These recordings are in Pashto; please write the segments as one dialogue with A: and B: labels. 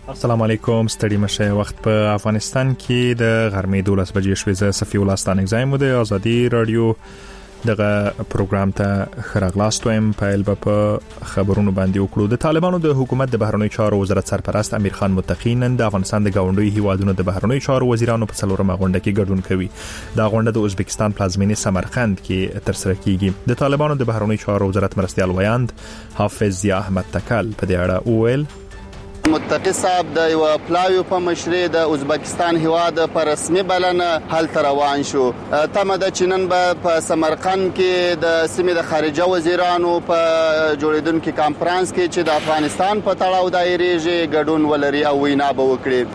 A: السلام علیکم، ستړي مشه. وخت په افغانستان کې د غرمې 12 بجې شوې. زه صفي الله ستانک زایم د ازادي رادیو دغه پروګرام ته خراغلاست وایم. پایل په خبرونو باندې وکړو. د طالبانو د حکومت د بهرنیو چارو وزارت سرپرست امیر خان متقی نن د افغانستان د گاونډي هیوادونو د بهرنیو چارو وزیرانو په څلورمه غونډه کې ګډون کوي. دا غونډه د ازبکستان پلازمینې سمرقند کې ترسره کیږي. د طالبانو د بهرنیو چارو وزارت مرستیال ویاند حافظ ضیا احمد تکل په دې اړه وویل:
B: متقی صاحب د یو پلاوی په مشرۍ د ازبکستان هیواد پر رسمي بلنه هلته روان شو. تمه د چینن په سمرقند کې د سیمې د خارجه وزیرانو په جوړیدونکو کانفرنس کې چې د افغانستان په تړاو دایریږي ګډون ولري او وینا به وکړي.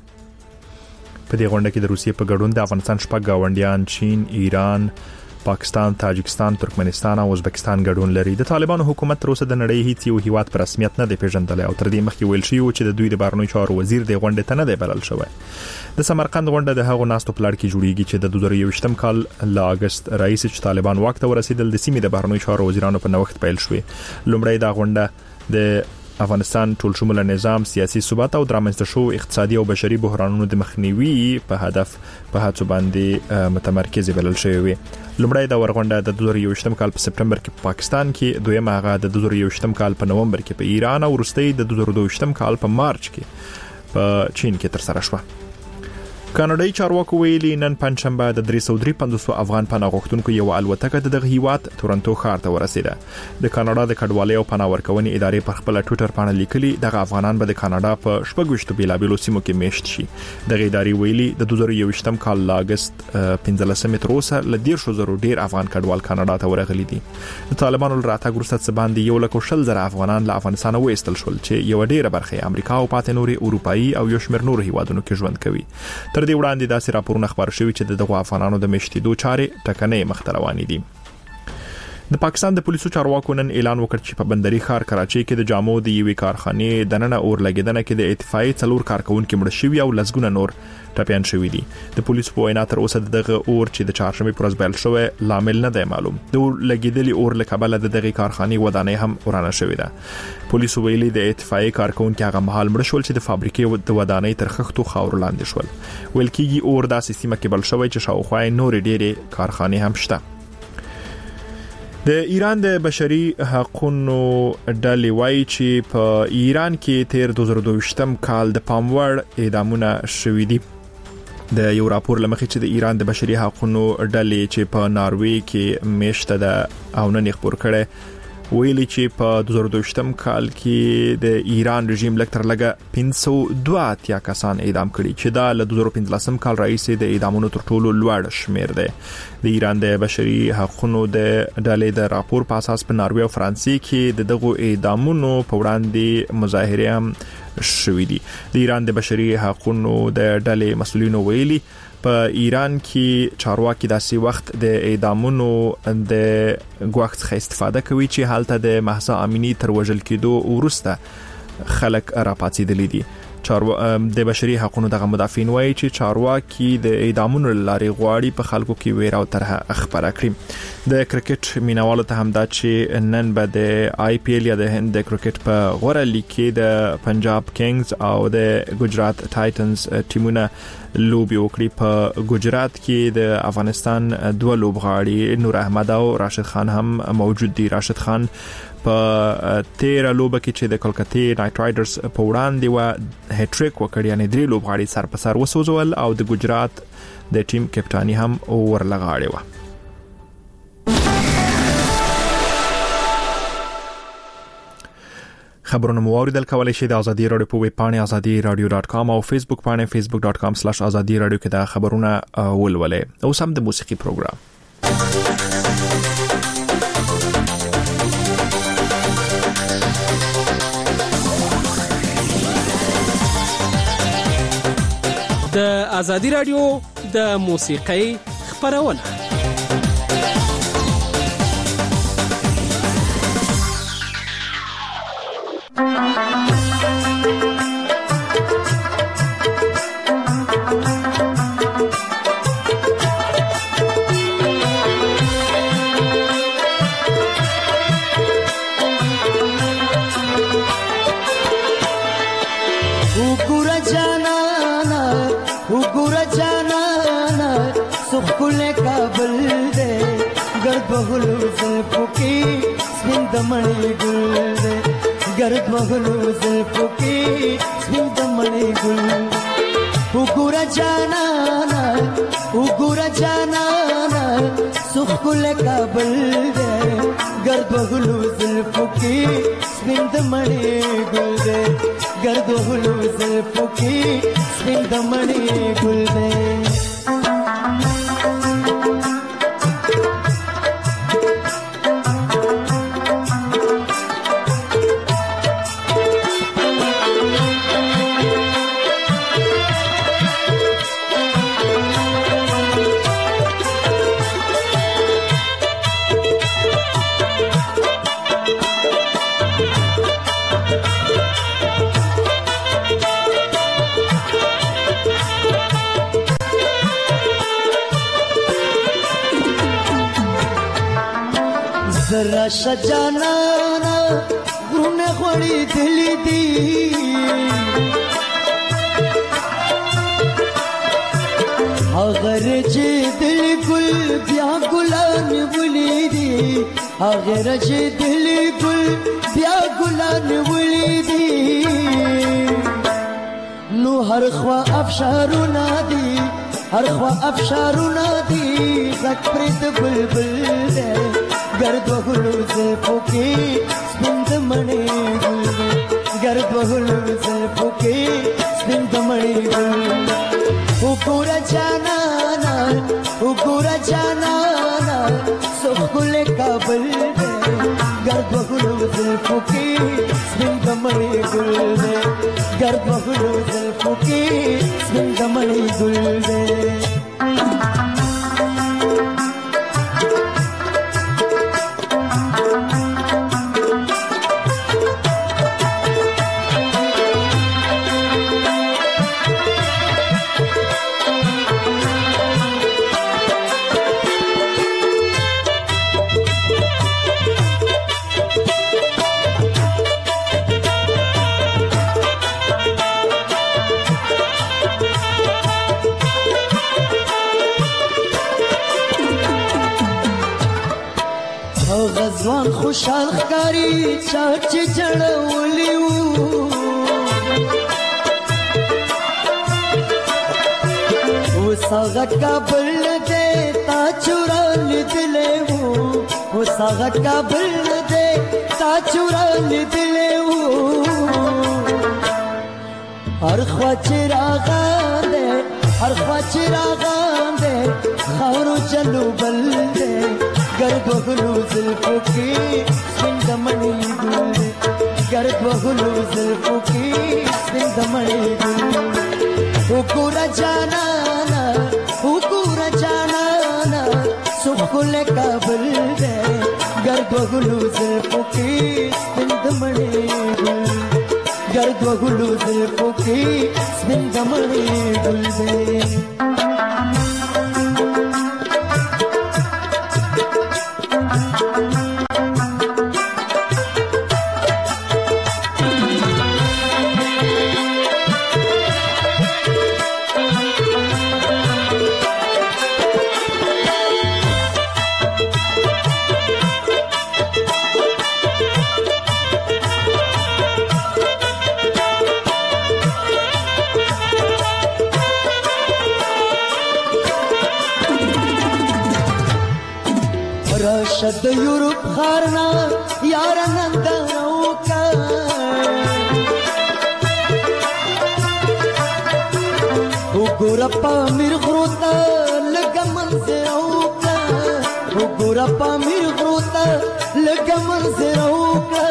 A: په دې غونډه کې د روسیې په ګډون د افغانستان شپږ گاونډیان چین، ایران، پاکستان، تاجکستان، ترکمنستان او ازبکستان ګډون لري. د طالبانو حکومت تر اوسه د نړۍ هیڅ یو هیواد په رسمیت نه دی پیژندل او تر دې مخکې ویل شوی چې د دوی د بهرنیو چارو وزیر د غونډې ته نه دی بلل شوی. د سمرقند غونډه د هغو ناستو پلان کې جوړیږي چې د 2021م کال ل اگست رئیس چې طالبان واک ته ورسېدل د سیمې د بهرنیو چارو وزیرانو په نوښت پیل شوې. لومړی دا غونډه د افغانستان ټول شموله نظام، سیاسي ثبات او درامنځته شو اقتصادي او بشري بحرانونو د مخنیوي په هدف په هڅو باندې متمرکز بلل شوی وي. لومړی دا ورغونډه د 2021م کال په سپټمبر کې په پاکستان کې، دویمه هغه د 2021م کال په نومبر کې په ایران او وروستۍ د 2022م کال په مارچ کې په چین کې ترسره شوه. کاناډایي چارواکو ویلي نن پنځشنبه د 353 افغان پناه غوښتونکو یو الوتکه د دغه هیواد تورنټو ښار ته ورسیده. د کاناډا د کډوالۍ او پناه ورکونې ادارې پر خپل ټوئیټر باندې لیکلي دغه افغانان به د کاناډا په 26 بیلابېلو سیمو کې میشت شي. دغه ادارې ویلي د 2021م کال ل اگست 15 تر اوسه ل 10,000 ډیر افغان کډوال کاناډا ته ورغلي دي. د طالبانو راتګ وروسته څه باندې 1,20,000 افغانان له افغانستان وایستل شول چې یو ډیره برخه امریکا او پاتې نوري اروپאי او یو شمېر نور هیوادونو کې ژوند کوي. تر دې وړاندې داسې راپورونه خبر شوي چې دغه افغانانو د میشتېدو چارې ټکنۍ مخته روانې دي. د پاکستان د پولیسو چارواکو نن اعلان وکړ چې په بندري ښار کراچۍ کې د جامو د یوې کارخانې د نن اور لګیدنه کې د اتفاقي 4 کارکونکو مړ شوي او لسګونه نور ټپيان شوي دي. د پولیسو په وینا تر اوسه دغه اور چې د چهارشنبه پر ورځ بل شوی لامل نه دی معلوم. د اور لګیدلي اور له کبله د دغه کارخانې ودانۍ هم ورانه شوې ده. پولیسو ویلي د اتفاقي کارکونکو هغه مهال مړ شول چې د فابریکې د ودانۍ تر خښتو خاور لاندې شول. ویل کېږي اور د سیستم کې بل شوی چې شاوخوا نور ډېرې کارخانې هم شته. د ایران د بشري حقوقو ډلې وایي چې په ایران کې تیر 2022م کال د پاموړ اعدامونه شوې دي. د یو راپور لمخې چې د ایران د بشري حقوقو ډلې چې په ناروې کې میشته ده او نن خبر کړي ویلي چې په 2022م کال کې د ایران رژیم لکتر لګه 502 کسان اعدام کړي چې دا له 2015م کال راهیسې د اعدامونو تر ټولو لوړ شمیر دی. د ایران د بشري حقوقو د ډلې د راپور په اساس په ناروې او فرانسې کې دغه اعدامونو په وړاندې مظاهره هم شوې دي. د ایران د بشري حقوقو د ډلې مسؤلینو ویلي په ایران کې چارواکي داسې وخت د اعدامونو د غوښت څخه استفاده کوي چې حالت د مهسا امینی تر وژل کېدو وروسته خلک راپاتېدل دي. د بشري حقوقو دغه مدافعین وایي چې چارواکي د اعدامونو لارې غواړي په خلکو کې ویره او طرحه خبره کړي. د کرکټ مینوالو ته هم دا چې نن به د آی پی ایل یا د هند د کرکټ په غوړه لیګ کې د پنجاب کینګز او د ګجرات ټایټنز ټیمونه لوبي وکړي. په ګجرات کې د افغانستان دوه لوبغاړي نور احمد او راشد خان هم موجود دي. راشد خان په 13 لوبه کې چې د کلکتې نایټ رایډرز په وړاندې و هټریک وکړ، یعنی 3 لوبغاړي سر په سر وسوځول او د ګجرات د ټیم کپټانی هم ورلغاړي و. خبرونه موریدل کولای شي د ازادي رادیو په ویب پاڼه azadiradio.com او فیسبوک پاڼه facebook.com/azadiradio کې دا خبرونه ولولئ. او سم د موسیقي پروګرام
C: د ازادي رادیو د موسیقۍ خبرونه.
D: وهلو زلفو کې سپین د مړې ګل دې ګرد وهلو زلفو کې سپین د مړې ګل وګوره جانانا وګوره جانانا سخل کابل دې ګرد وهلو زلفو کې سپین د مړې ګل دې ګرد وهلو زلفو کې سپین د مړې ګل دې راشا جانانا غرونه غوړې دلی دي اگر چې دل ګل بیا ګلان ولې دي اگر چې دل ګل بیا ګلان ولې دي نو هر خوا افشارونه دي هر خوا افشارونه دي زک پرد بلبل دے گرد وهلو زلفو کې سپین د مړې ګل گرد وهلو زلفو کې سپین د مړې ګل وګوره جانانا وګوره جانانا سخل کابل دے گرد وهلو زلفو کې سپین د مړې ګل دے گرد وهلو زلفو کې سپین د مړې ګل دے غزوان خوشحال ښکاری چاچ جړولې وو وساغه کابل دې تا چوران دلې وو وساغه کابل دې تا چوران دلې وو هر خوا چراغان دې هر خوا چراغان دې خارو چلو بل دې گرد وهلو زلفو کې سپین د مړې ګل گرد وهلو زلفو کې سپین د مړې ګل وګوره جانانا وګوره جانانا سخل کابل دې گرد وهلو زلفو کې سپین د مړې ګل گرد وهلو زلفو کې سپین د مړې ګل دې راشد یورپ خارنا یار نندنو کا وګوره پامیر غروتا لګه منظرو کا وګوره پامیر غروتا لګه منظرو کا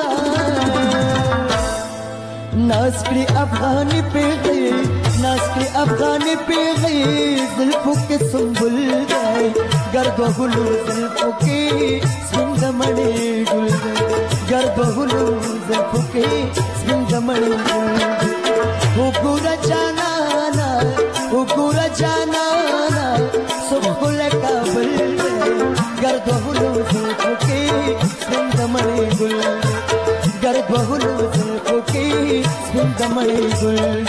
D: ناسکری افغانی پیغی ناسکری افغانی پیغی زلفو کې سنبل دی گرد وهلو زلفو کې سپین د مړې ګل گرد وهلو زلفو کې سپین د مړې ګل وګوره جانانا وګوره جانانا سخل کابل گرد وهلو زلفو کې سپین د مړې ګل گرد وهلو زلفو کې سپین د مړې ګل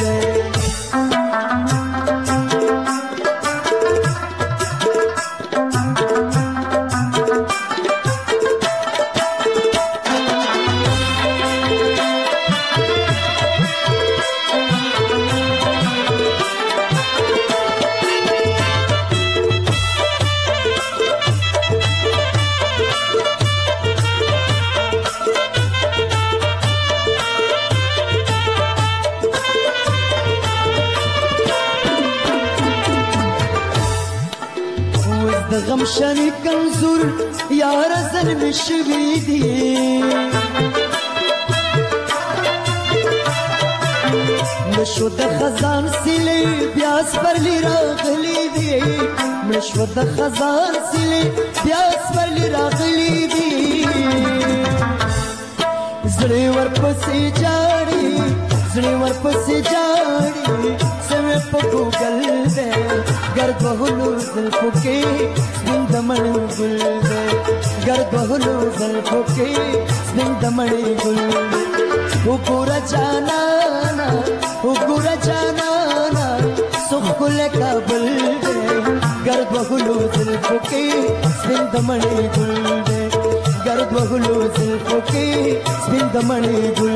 D: گوشنی کنزور یار زن مشویدی مشو د خزان سیلی بیاس پرلی راغلی دی مشو د خزان سیلی بیاس پرلی راغلی دی زړی ورپسې جاړي زړی ورپسې جاړي سمې په ګوګل دی ګرد وهلو زلفو کې سپین د مڼې ګل دی ګرد وهلو زلفو کې سپین د مڼې ګل دی وګوره جانانا وګوره جانانا سخل کابل دی ګرد وهلو زلفو کې سپین د مڼې ګل دی ګرد وهلو زلفو کې سپین د مڼې ګل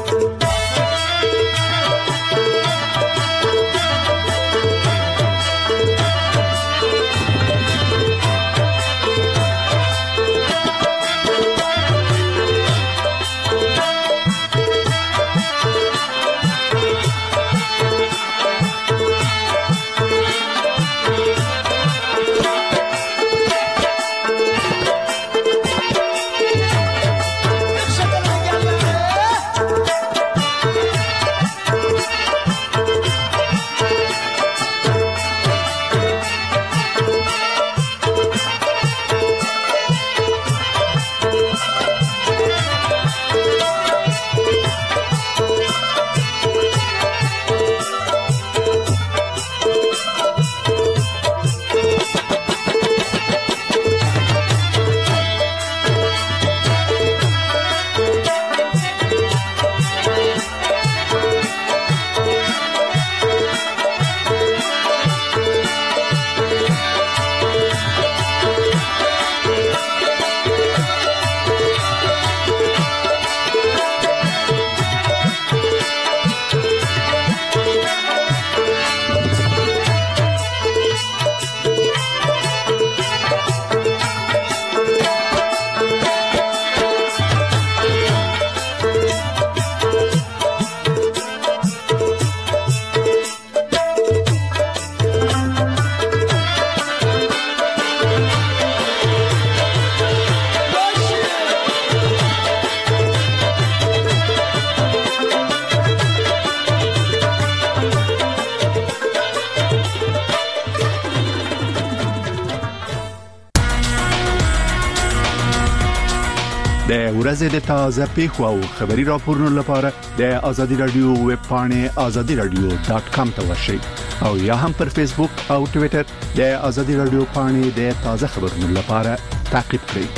E: د ورځې د تازه پیښو او خبري راپورونو لپاره د آزادي رادیو ویب پاڼه azadiradio.com ته ورشئ او یا هم پر فیسبوک او ټوئیټر د آزادي رادیو پاڼه د تازه خبرونو لپاره تعقیب کړئ.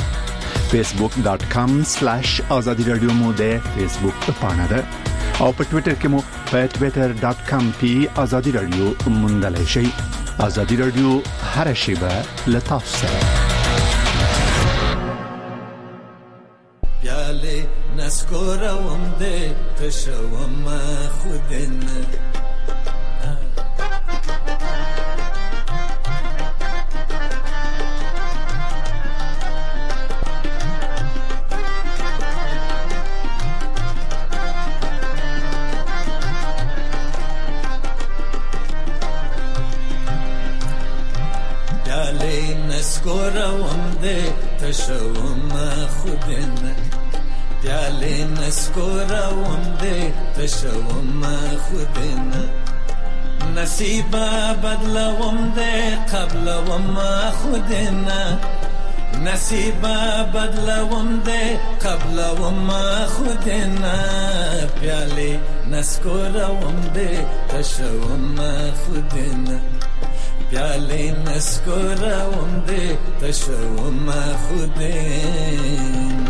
E: facebook.com/azadiradio مو د فیسبوک پاڼه ده او په ټوئیټر کې مو په twitter.com/azadiradio موندلای شئ. آزادي رادیو هر شیبه لتاسو سره.
F: پیاله نسکورم ده تشوم خودن پیاله نسکورم ده تشوم خودن پیاله نسکورم ده تشوم خودن نصیبا بدلوم ده قبلوم خودن نصیبا بدلوم ده قبلوم خودن پیاله نسکورم ده تشوم خودن پیاله نسکورم ده تشوم خودن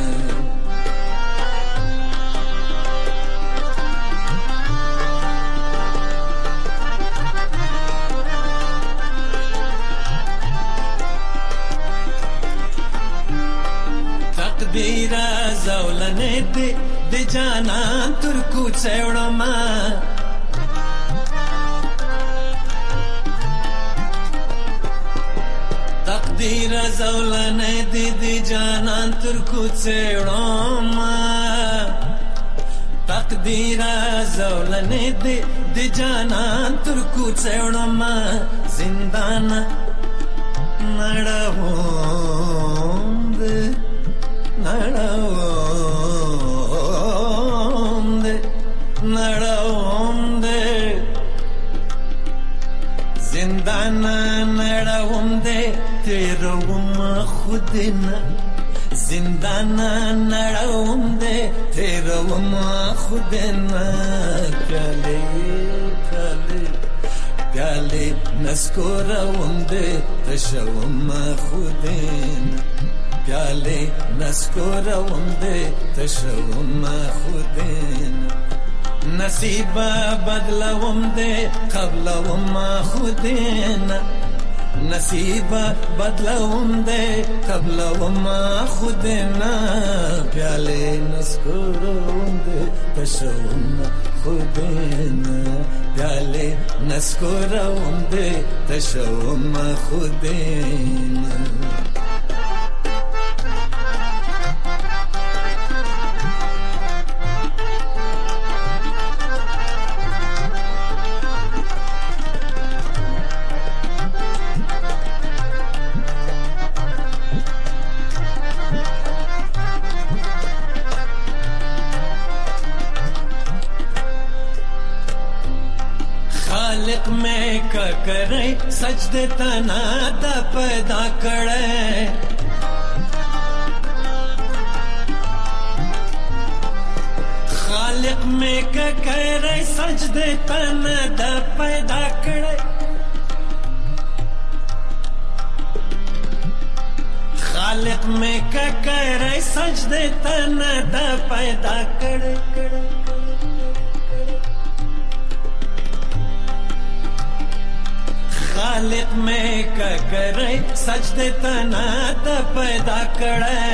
F: تقدیر زولنه دی جانان ترکو چوڑما تقدیر زولنه دی جانان ترکو چوڑما تقدیر زولنه دی جانان ترکو چوڑما زندان زندانا نړوم دې تیروم خود نه پیالې نسکوروم دې تشوم خود نه پیالې نسکوروم دې تشوم خود نه نصیب بدلوم دې قبلوم خود نه نصیب بدلوم دے قبلوم خود نا پیالے نسکوروم دے تشوم خود نا پیالے نسکوروم دے تشوم خود نا करे सजदे तना दा पैदा करे खालिक में करे सजदे तना दा पैदा करे खालिक में करे सजदे तना दा पैदा करे खालिक में करे सजदे तना दा पैदा करे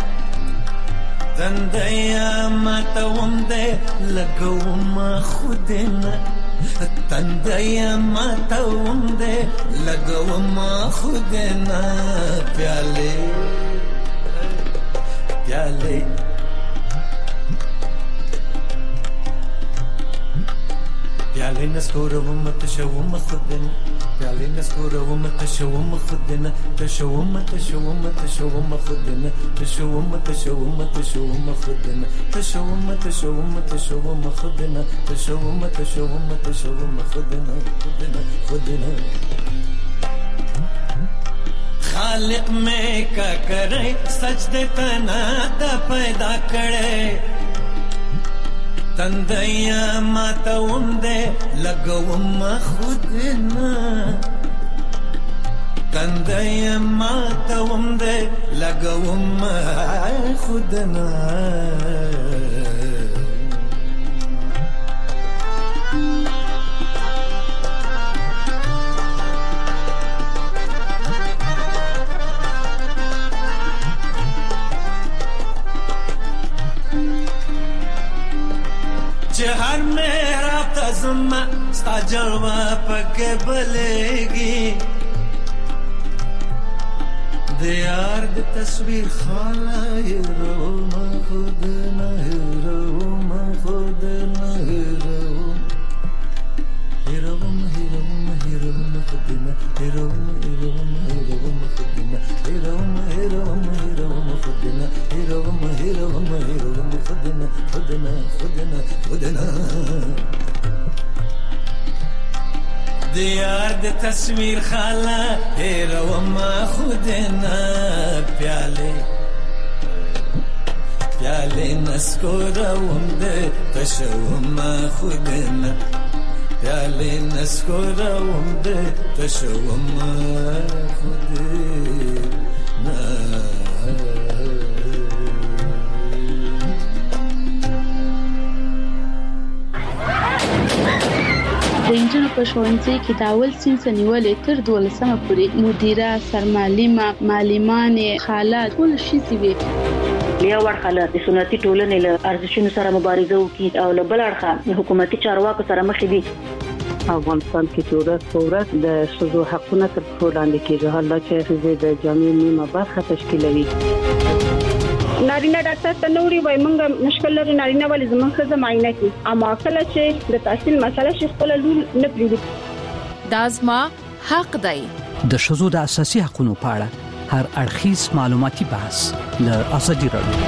F: तंदया मतवम दे लगवम खुद न तंदया मतवम दे लगवम खुद न प्याले प्याले प्याले नस्कोरवम तशवम खुद न प्याले नस्कोरवम तशवम खुद न तशवम तशवम तशवम खुद न तशवम तशवम तशवम खुद न तशवम तशवम तशवम खुद न तशवम तशवम तशवम खुद न खुद न खालिक में का करे सजदे तना दा पैदा करे तंदया मातवम दे लगवम खुद ना तंदया मातवम दे लगवम खुद ना हर मेरा तज़म्मा स्ता जलवा पके बलेगी दियार दी तस्वीर खाला हीरो मैं खुद न हीरो मैं खुद न हीरो हीरो हीरो हीरो मैं खुद न हीरो हीरो हीरो मैं खुद न हीरो हीरो हीरो मैं खुद न हीरो हीरो हीरो मैं खुद न खुद न खुद न खुद न दियार दी तस्वीर खाला हीरो वमा खुद न प्याले प्याले नस्कोरवम दे तशवमा खुद न प्याले नस्कोरवम दे तशवमा खुद न
G: د انجنونو په ښوونځي کې د اول صنف نیولې تر 12مه پورې مدیره سرمعلمه معلمانې خالات ټول شي وي
H: بیا ورخاله د سنتي ټولنې له ارزښتونو سره مبارزه وکړي او له بل اړخه حکومتي چارواکو سره مخ دي.
I: افغانستان کې ورځ د ښځو حقونه تر پښو لاندې کېږي، حالات چې ښځې د جامعې نیمه برخه تشکیلوي.
J: نارینه ډاکټر ته نوري وای مونږ مشکل لري نارینه ولې زموږ ښځه معاینه کوي، اما کله چې د تحصیل مسله شي خپل لور نه پریږدي.
K: دا زما حق دی. د ښځو د اساسي حقوقو په اړه هر اړخیز معلوماتي بحث له ازادي راډیو.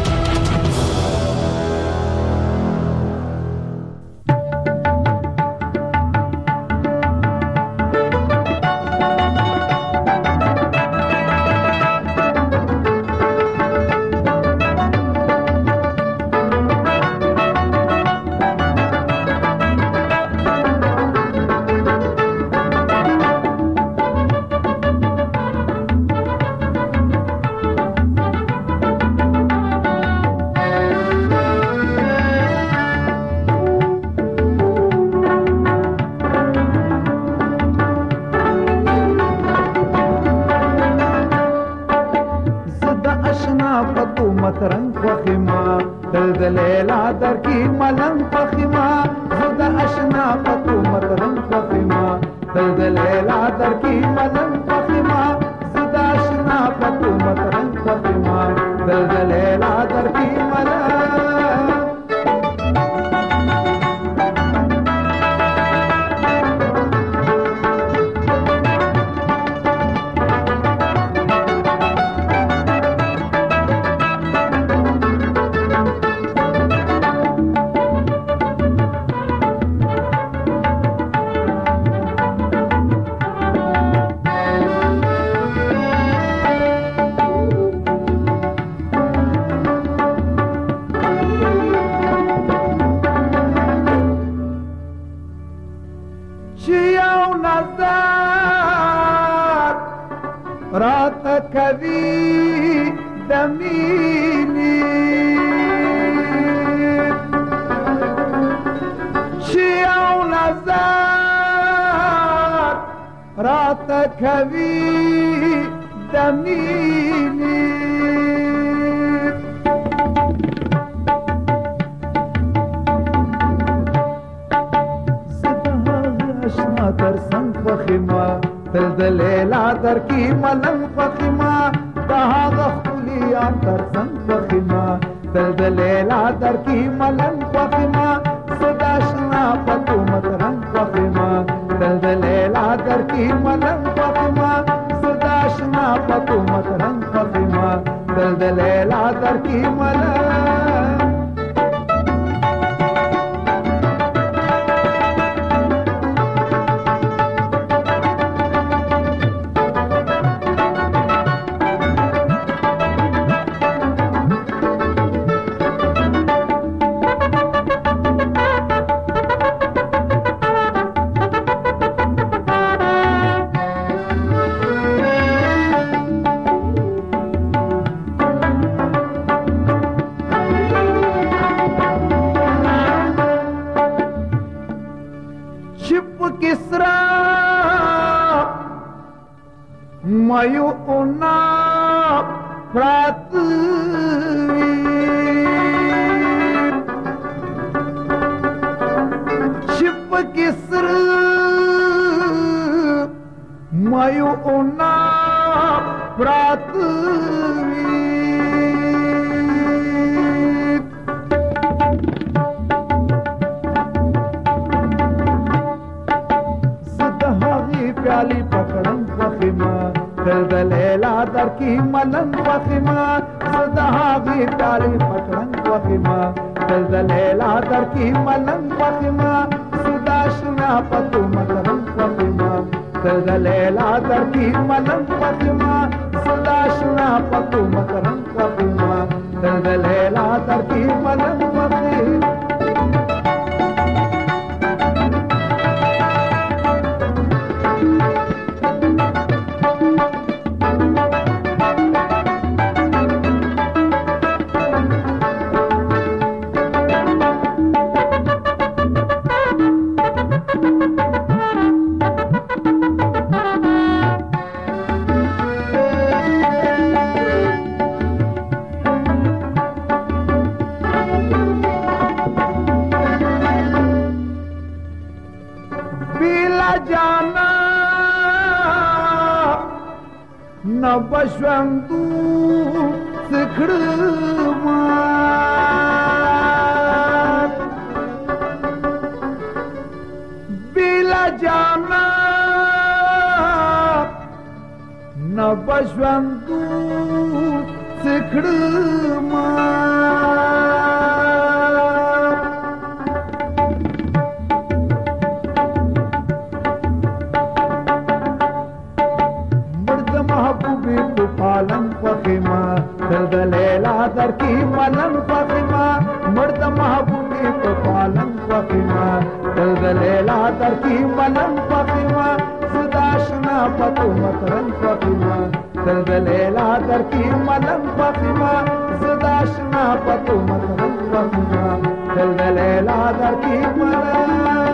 L: بشوندو سکړما بلا جانا ژوندو څکړما مرد محبوبي په پالن فخما دل لیلا در کی ملن فخما مرد محبوبي په پالن فخما دل لیلا در کی ملن فخما صداشنا پتو مترن فخما دل لیلا در کی ملن فخما صداشنا پتو مترن فخما دل لیلا در کی ملن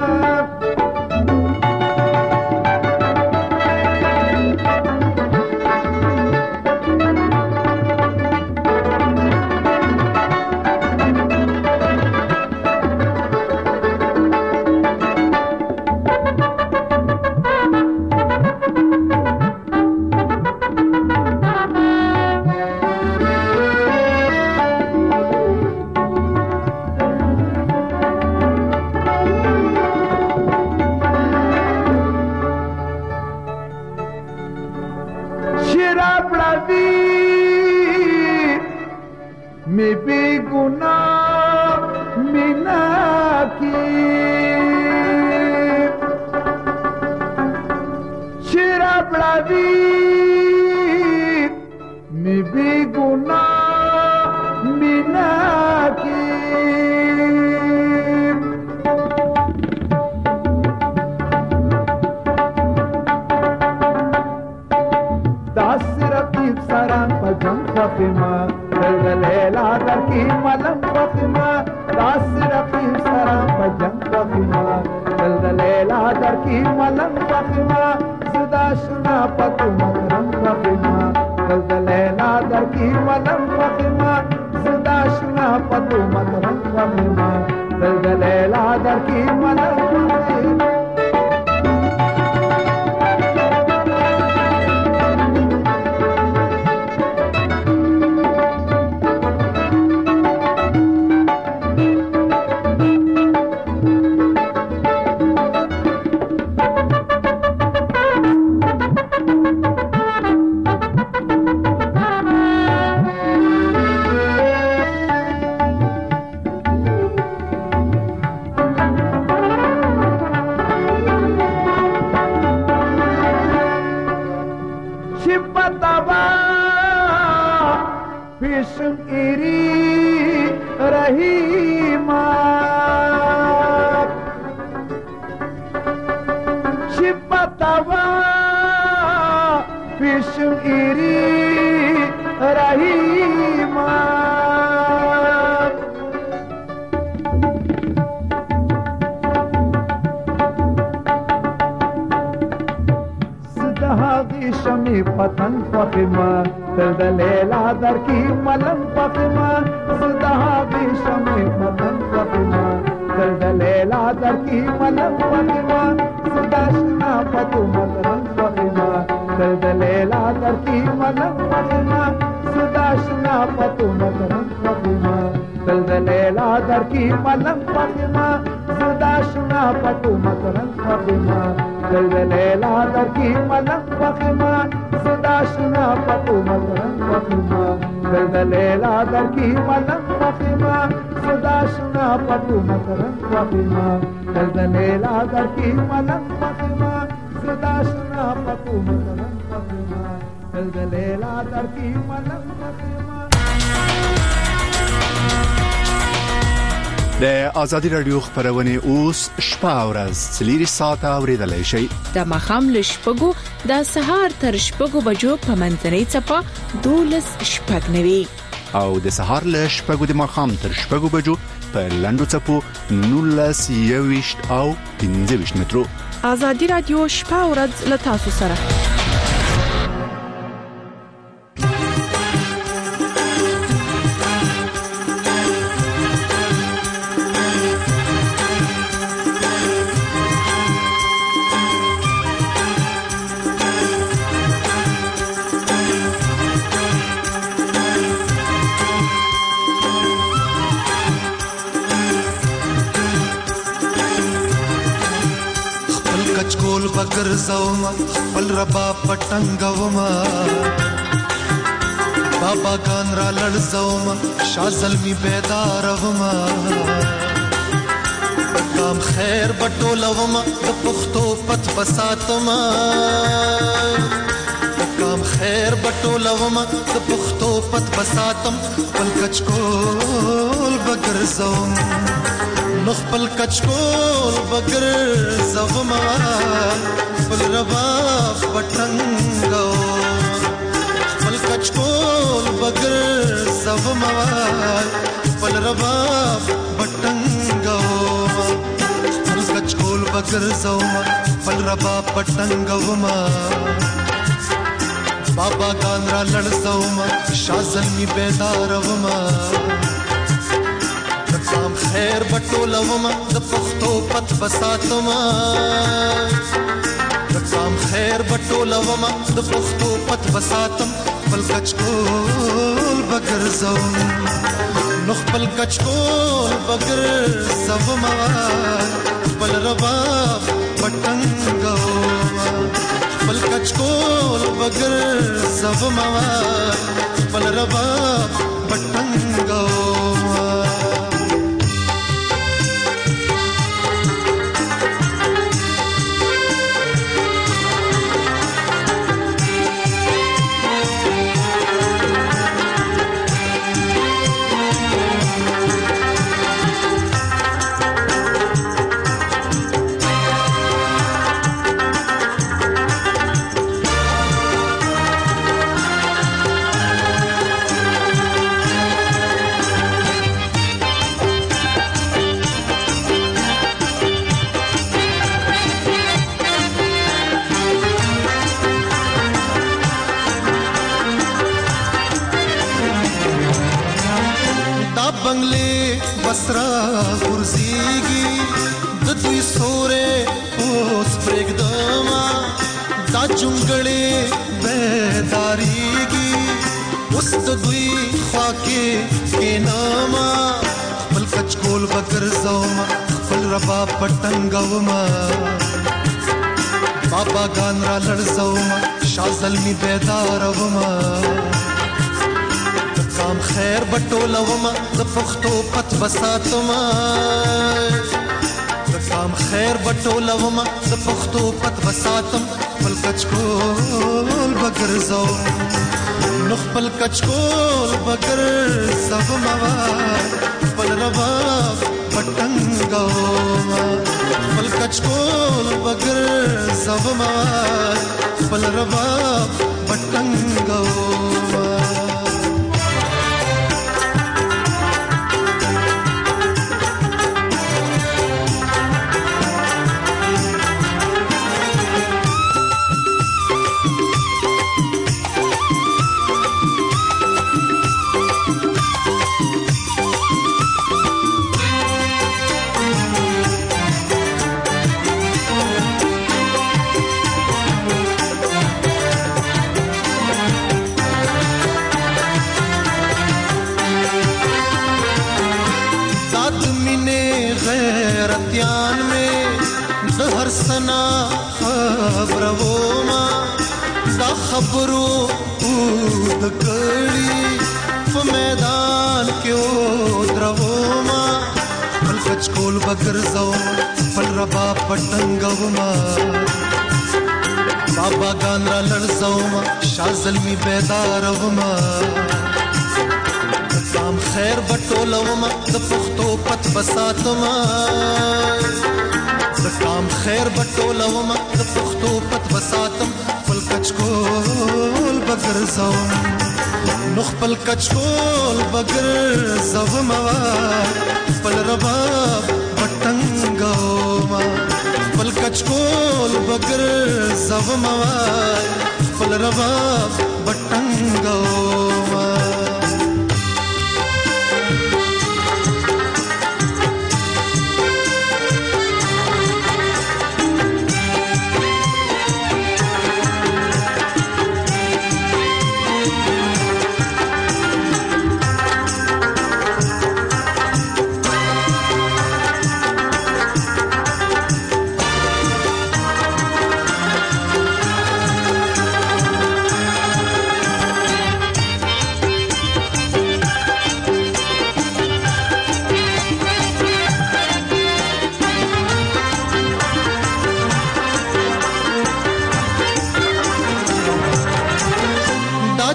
E: د ازادي رادیو خبرونه اوس شپه او ورځ 3 ساعته اوریدلای شئ
M: د مخام لشپګو د سهار تر شپګو بجو په منځنۍ چپا 12 شپګنوي
E: او د سهار لشپګو د مخام تر شپګو بجو په لندو چپو 19 او 15 مترو
M: ازادي رادیو شپه او ورځ له تاسو سره
N: بګر زوما خپل ربا پټنګوما بابا ګان را لړزوم شاه زلمی بیدار وما کام خیر بټولوم د پښتو پت بساتم کام خیر بټولوم د پښتو پت بساتم پل کچکول بغیر زوم نو خپل کچکول بغیر زوم خپل رباب پټنګو خپل کچکول بغیر زوم خپل رباب پټنګو خپل کچکول بغیر زوم خپل رباب پټنګو بابا ګان را لړزوم شاه زلمی بیدار وما د کام خیر بټولوم د پښتو پت بساتم د کام خیر بټولوم د پښتو پت بساتم خپل کچکول بغیر زوم نو خپل کچکول بغیر زوم خپل رباب پټنګو خپل کچکول بغیر زوم خپل رباب پټنګو بنگلے بسرا غرزیگی د دوی سورے اوس پرېږدما دا جونګړې بیداریږي اوس د دوی خوا کې کېنما خپل کچکول بغیر زوم خپل رباب پټنګوما بابا ګان را لړزوم شاه زلمی بیدار وما کام خیر بټولوم د پښتو پت بساتم د کام خیر بټولوم د پښتو پت بساتم خپل کچکول بغیر زوم نو خپل کچکول بغیر زوم خپل رباب پټنګو خپل کچکول بغیر زوم خپل رباب پټنګو غیرتیان میں دہر سنا خبرو ما دا خبرو اود کڑی میدان کیو درو ما پل کچکول بغیر زوم پل رباب پټنګو ما بابا ګان را لړزوم شاه زلمی بیدار وما کام خیر بټولوم د پښتو پت بساتم د کام خیر بټولوم د پښتو پت بساتم خپل کچکول بغیر زوم نو خپل کچکول بغیر زوم خپل رباب پټنګو خپل کچکول بغیر زوم خپل رباب پټنګو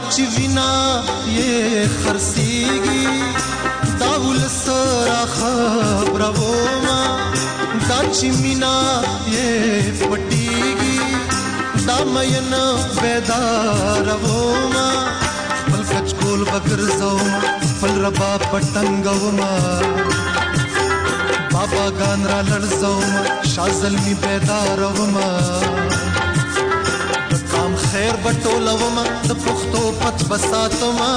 N: چې وینا یې خرسيږي دا ولسرا خبرو ما دا چې مینا یې پټيږي دا مین بیدار وما خپل کچ کول بګرځو خپل ربا پټنګو ما بابا ګان را لړزو شازل می بیدار وما کام خیر بټولو ما د پختو پت بساتو ما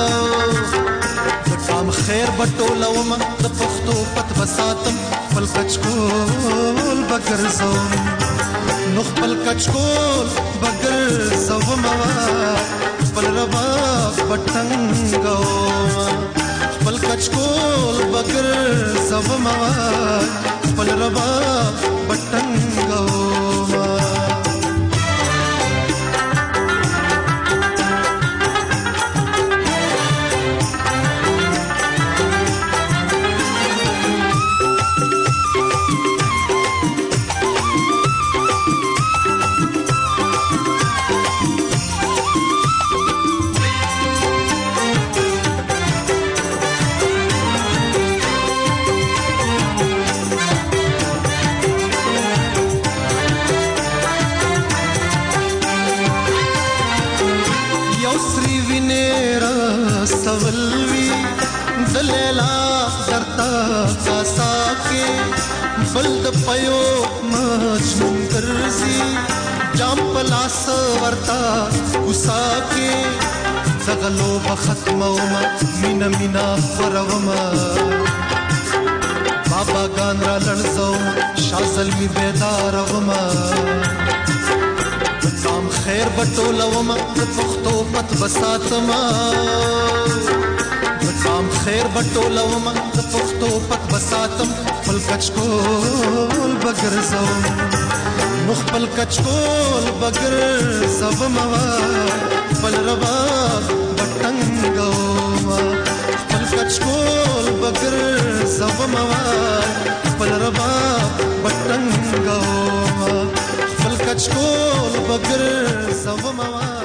N: کام خیر بټولو ما د پختو پت بساتم خپل کچ کول بګرځو نو خپل کچکول بغیر زوما خپل ربا پټنګو خپل کچکول بغیر زوما خپل ربا پټنګو बल्द पयो मजनून करसी जाम पलास वर्ता गुसा के जगलो बखतमोमा मीना मीना फरवमा बाबा गानरा लड़जो शाजल मी बेदारवमा काम खैर बटोलवमा पख्तो पत बसातमा काम खैर बटोलवमा पख्तो पत बसातम خپل کچکول بغیر زوم خپل کچکول بغیر زوم خپل ربا بټنګو خپل کچکول بغیر زوم خپل ربا بټنګو خپل کچکول بغیر زوم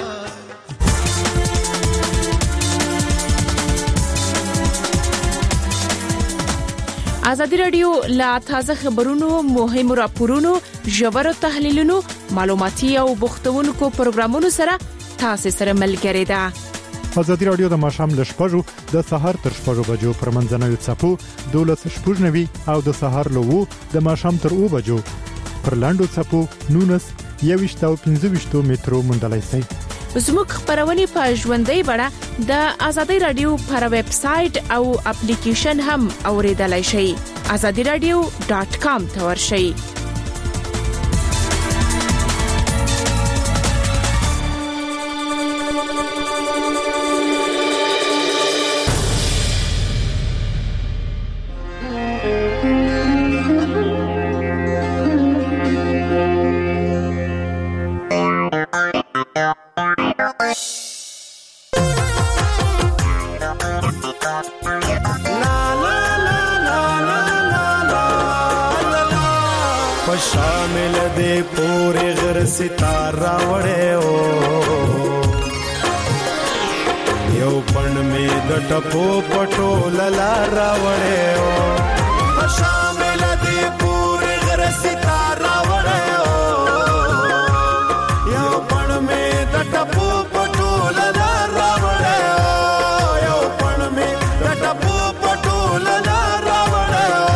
M: ازادي رادیو لا تازه خبرونو مهم راپورونو ژور تحلیلونو معلوماتي او بوختونکو پروګرامونو سره تاسو سره ملګری ده.
A: ازادي رادیو د ماښام ل 6:00 د سحر تر 6:00 بجو پر منځنوي چپو 12:00 او د سحر له 2 د ماښام تر 2 بجو پر لاندو چپو 19:25 مترو مندلای سي.
M: زموږ خبرونه په ژوندۍ بڼه د ازادي رادیو پر ویب سټ او اپلیکیشن هم اوریدلای شئ. azadiradio.com ته ورشئ.
O: شامل دے پورے غر ستارہ وڑے او یو پن میں دٹپو پٹو للارا وڑے او شامل دے پورے غر ستارہ وڑے او یو پن میں دٹپو پٹو للارا وڑے او یو پن میں دٹپو پٹو للارا وڑے او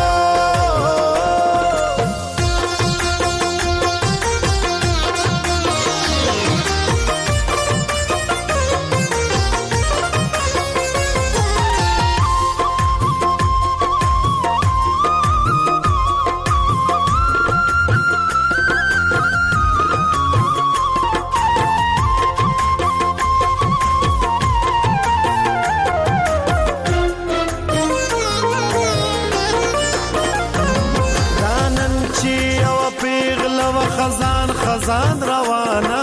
O: خزان روانا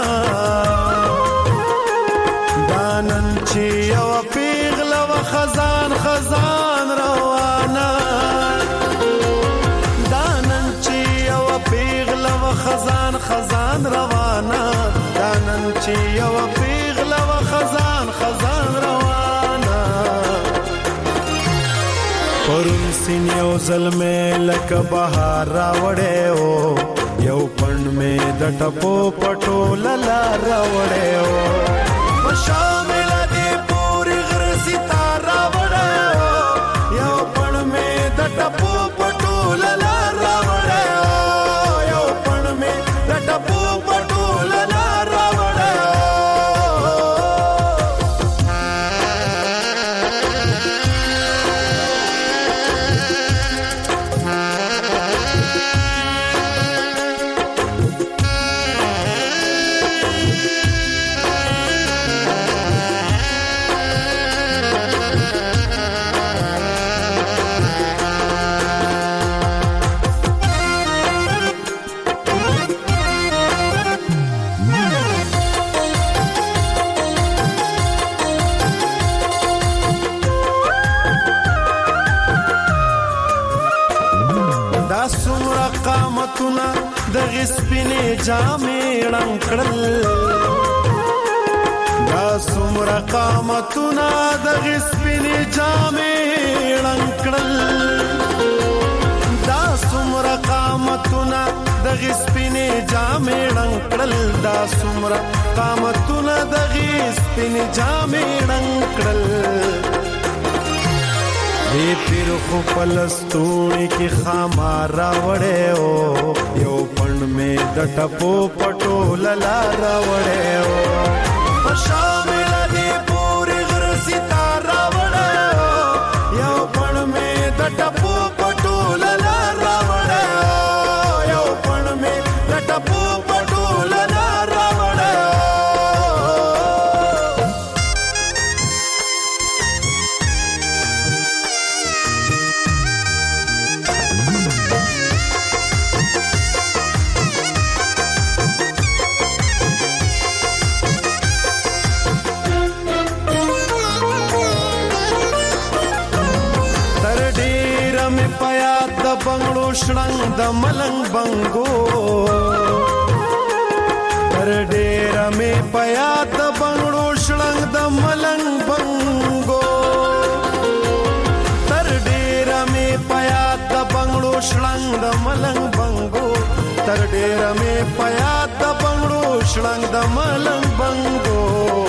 O: دانن چی یو پیغل و خزان روانا دانن چی یو پیغل و خزان روانا دانن چی یو پیغل و خزان یو ظلمه لک بهار راوړې او یو پڼ مې د ټپو پټو للا راوړې او په شامل دې پوری غر ستاره راوړې او یو پڼ مې د ټپو پټو للا راوړې او یو پڼ مې د ټپو پټو للا راوړې دغه سپینې جامې رنگ کړل دا څومره قامتونه دغه سپینې جامې رنگ کړل دا څومره قامتونه دغه سپینې جامې رنگ کړل دا څومره قامتونه دغه سپینې جامې رنگ کړل دی پیر خو پلستونی کی خامار راوڑے او یو پند میں د ټپو پټو للا راوڑے او شامل دی پوری غر ستار راوڑے او یو پند میں د ټپو پټو للا راوڑے او یو پند میں د ټپو پټو للا راوڑے بنگلو شړنګ د ملنګ بنګو تر ډېر مې پیا د بنگلو شړنګ د ملنګ بنګو تر ډېر مې پیا د بنگلو شړنګ د ملنګ بنګو تر ډېر مې پیا د بنگلو شړنګ د ملنګ بنګو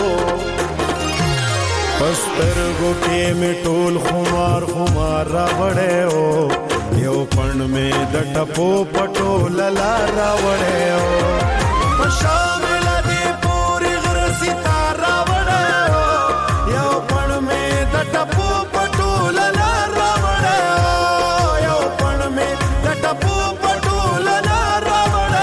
O: پسترګو کې مې ټول خمار خمار راوړې او یو پند میں د ټپو پټو للا راوړې او شامل دی پوری غر ستار راوړې او یو پند میں د ټپو پټو للا راوړې او یو پند میں د ټپو پټو للا راوړې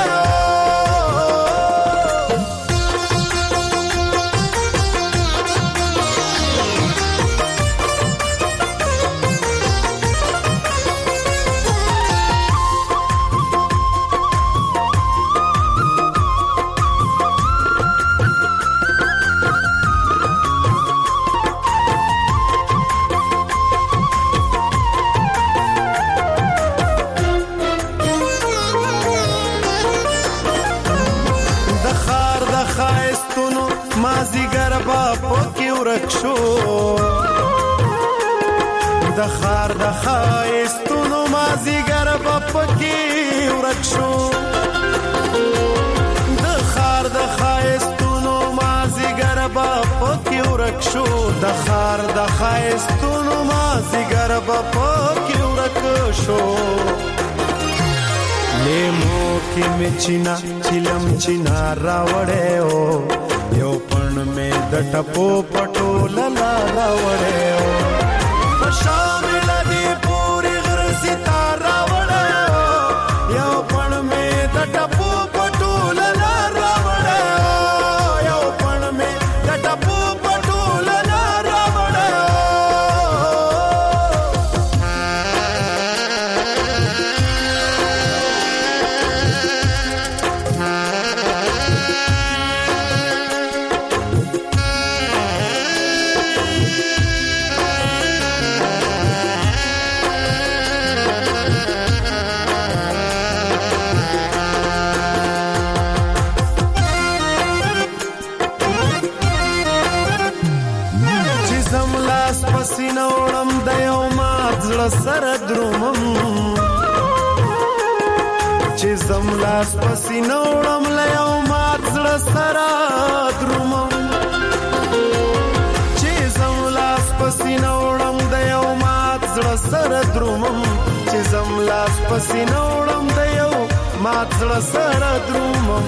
O: د خار د خایستونو مازیګر پکې ورک شو د خار د خایستونو مازیګر پکې ورک شو د خار د خایستونو مازیګر پکې ورک شو لیمو کې مچینا چلم چینا راوړې او یو پند میں د ټپو پټو للا راوړې او شامل دی پوری غر ستار راوړې او یو پند میں د ټپو پټو للا راوړې او یو پند میں د ټپو پټو للا راوړې زملاس پسینه وړم له یو مات زړه سره درومم چې زملاس پسینه وړم د یو مات زړه سره درومم چې زملاس پسینه وړم د یو مات زړه سره درومم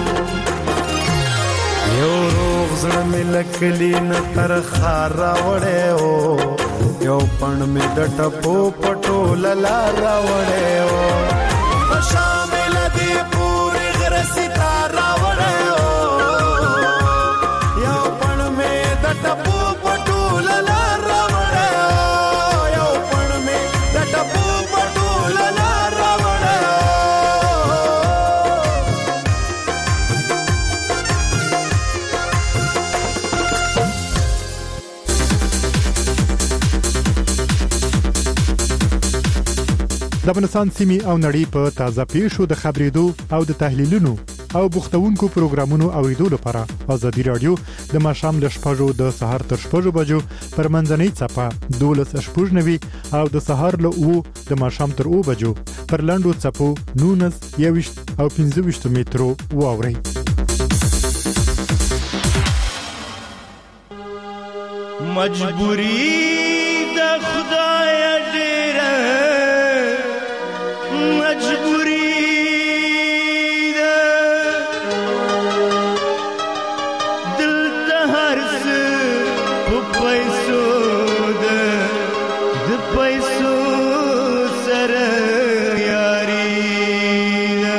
O: یو روغ زړه مې لکلی نه تر خار راوړی او یو پڼ مې د ټپو پټو للا راوړی او په شامل دې پورې غره ستار راوړی او یو پڼ مې د ټپو پټو للا راوړی او یو پڼ مې د ټپو پټو للا راوړی
A: د افغانستان سیمې او نړۍ په تازه پیښو د خبرېدو او د تحلیلونو او بوختونکو پروګرامونو اوریدو لپاره آزادي رادیو د ماښام له 6 د سهار تر 6 بجو پر منځنۍ صفه 12:90 او د سهار له 9 د ماښام تر 9 بجو پر لاندو صفو 19 او 15 مترو واوري.
P: مجبوری د خدای ډیره مجبوری ده دلته هر څه په پیسو ده د پیسو سره یاري ده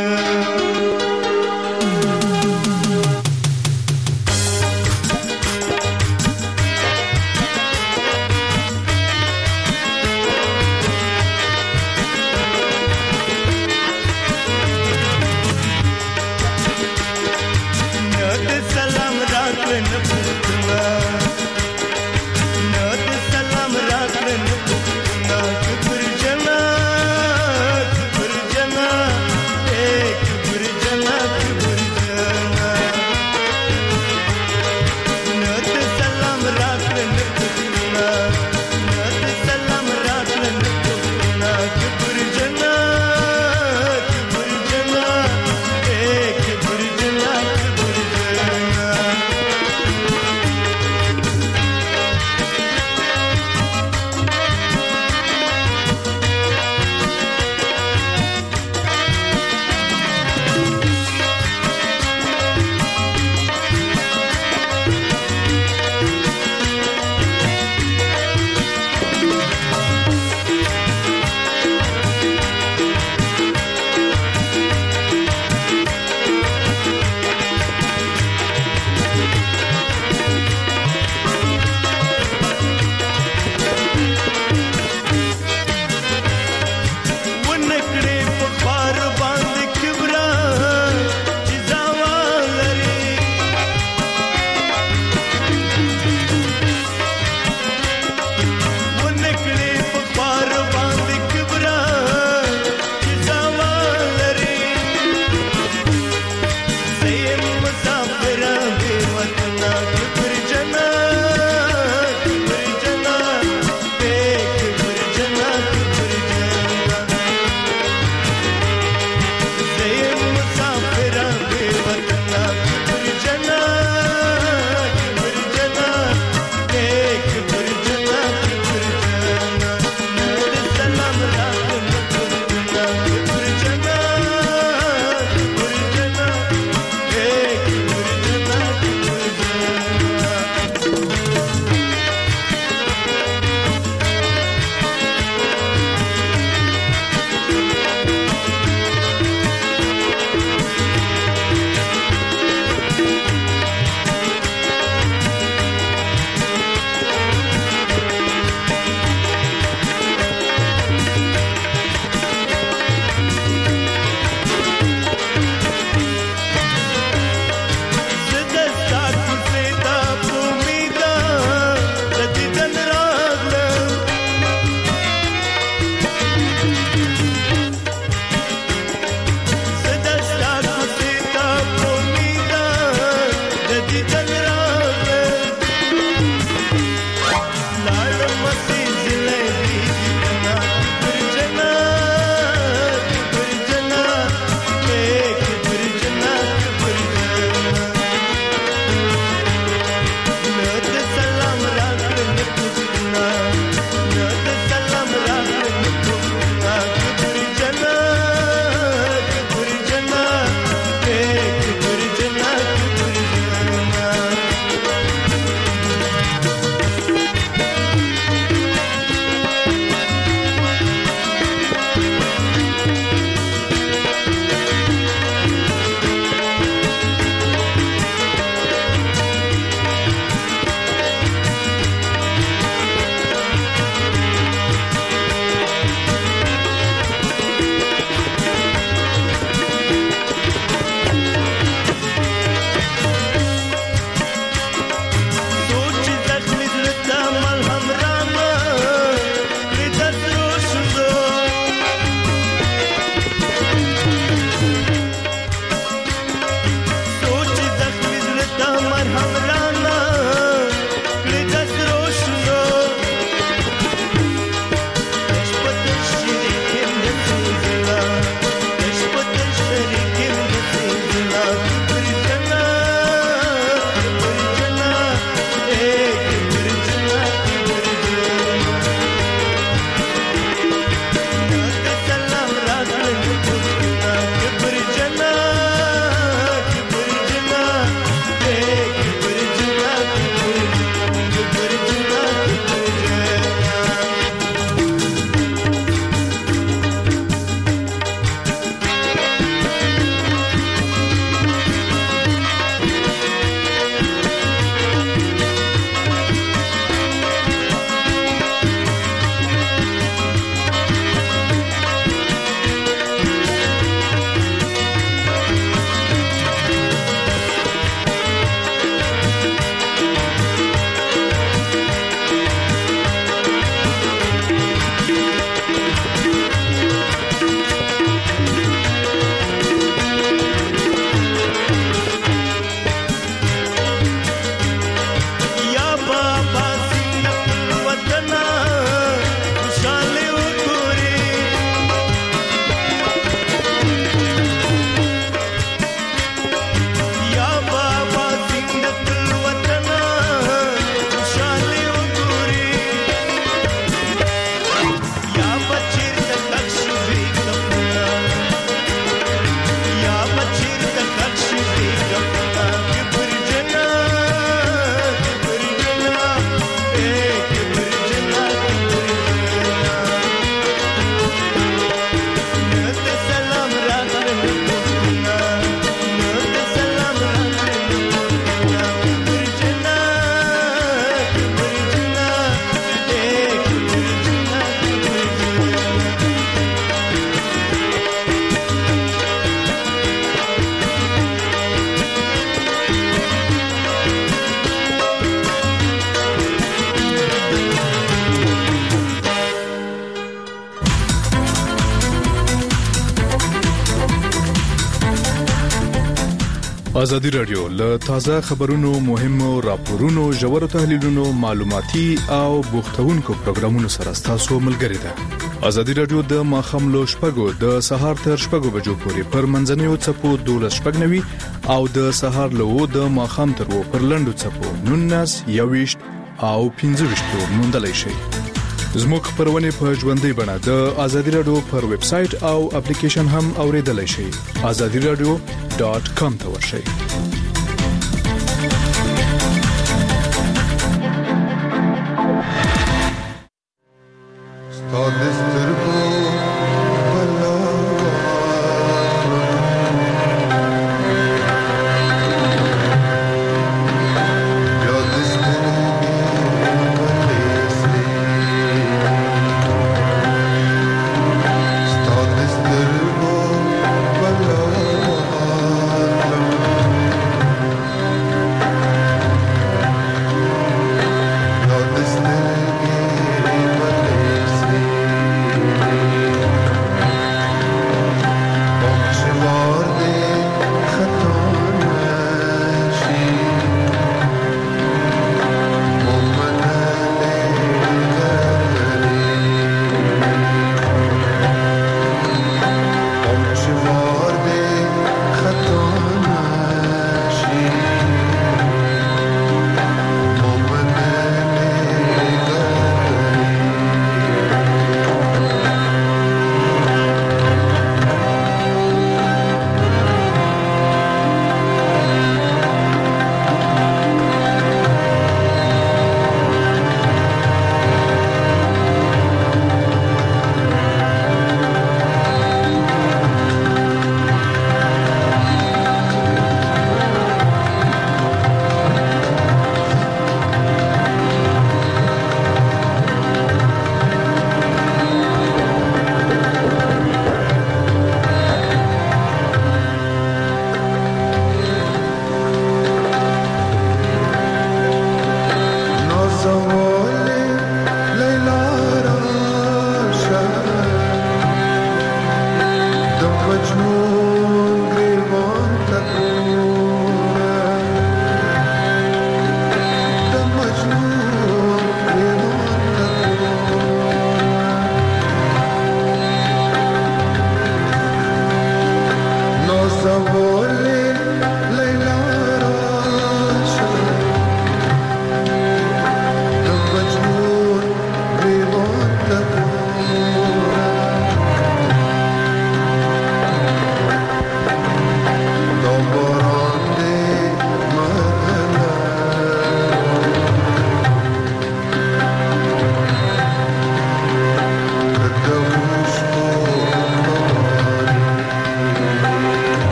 A: ازادي رادیو له تازه خبرونو مهمو راپورونو ژورو تحلیلونو معلوماتي او بوختونکو پروګرامونو سره تاسو ملګری ده. ازادي رادیو د ماخاملو شپږو د سهار تر شپږو بجو پورې پر منځنیو چپو 12:09 او د سهار له د ماخام تر و پر لندو چپو 19 21 او 15 موندلای شي. زموږ خبرونه په ژوندۍ بڼه د ازادي رادیو پر ویب سټ او اپلیکیشن هم اوریدلای شئ. azadiradio.com ته ورشئ.